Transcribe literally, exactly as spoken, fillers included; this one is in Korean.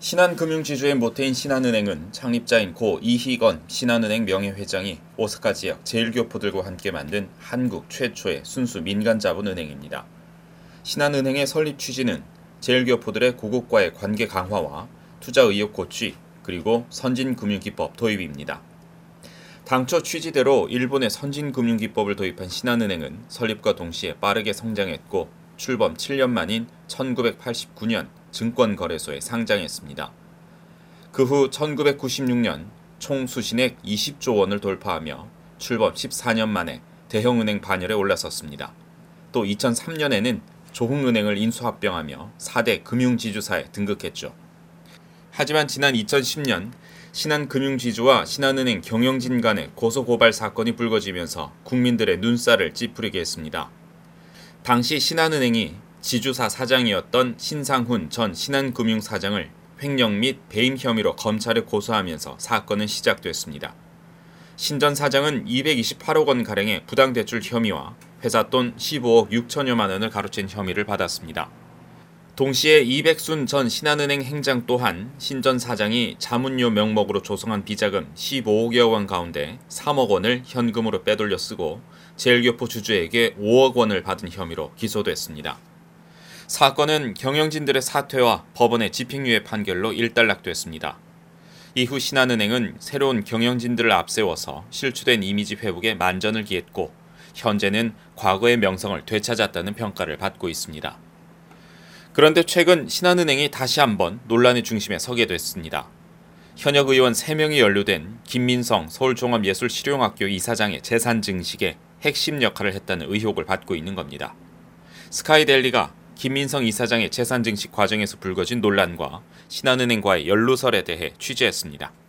신한금융지주의 모태인 신한은행은 창립자인 고 이희건 신한은행 명예회장이 오사카 지역 제일교포들과 함께 만든 한국 최초의 순수 민간자본은행입니다. 신한은행의 설립 취지는 제일교포들의 고국과의 관계 강화와 투자 의욕 고취, 그리고 선진금융기법 도입입니다. 당초 취지대로 일본의 선진금융기법을 도입한 신한은행은 설립과 동시에 빠르게 성장했고 출범 칠 년 만인 천구백팔십구 년 증권거래소에 상장했습니다. 그 후 천구백구십육 년 총 수신액 이십조 원을 돌파하며 출범 십사 년 만에 대형은행 반열에 올라섰습니다. 또 이천삼 년에는 조흥은행을 인수합병하며 사 대 금융지주사에 등극했죠. 하지만 지난 이천십 년 신한금융지주와 신한은행 경영진 간의 고소고발 사건이 불거지면서 국민들의 눈살을 찌푸리게 했습니다. 당시 신한은행이 지주사 사장이었던 신상훈 전 신한금융사장을 횡령 및 배임 혐의로 검찰에 고소하면서 사건은 시작됐습니다. 신 전 사장은 이백이십팔억 원가량의 부당대출 혐의와 회사 돈 십오억 육천여만 원을 가로챈 혐의를 받았습니다. 동시에 이백순 전 신한은행 행장 또한 신 전 사장이 자문료 명목으로 조성한 비자금 십오억여 원 가운데 삼억 원을 현금으로 빼돌려 쓰고 제일교포 주주에게 오억 원을 받은 혐의로 기소됐습니다. 사건은 경영진들의 사퇴와 법원의 집행유예 판결로 일단락됐습니다. 이후 신한은행은 새로운 경영진들을 앞세워서 실추된 이미지 회복에 만전을 기했고 현재는 과거의 명성을 되찾았다는 평가를 받고 있습니다. 그런데 최근 신한은행이 다시 한번 논란의 중심에 서게 됐습니다. 현역 의원 세 명이 연루된 김민성 서울종합예술실용학교 이사장의 재산 증식에 핵심 역할을 했다는 의혹을 받고 있는 겁니다. 스카이데일리가 김민성 이사장의 재산 증식 과정에서 불거진 논란과 신한은행과의 연루설에 대해 취재했습니다.